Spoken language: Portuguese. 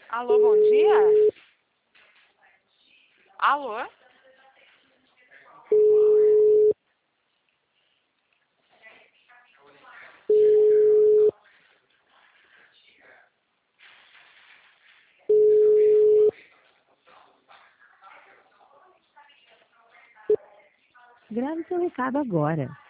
Alô, bom dia? Alô? Grave seu recado agora.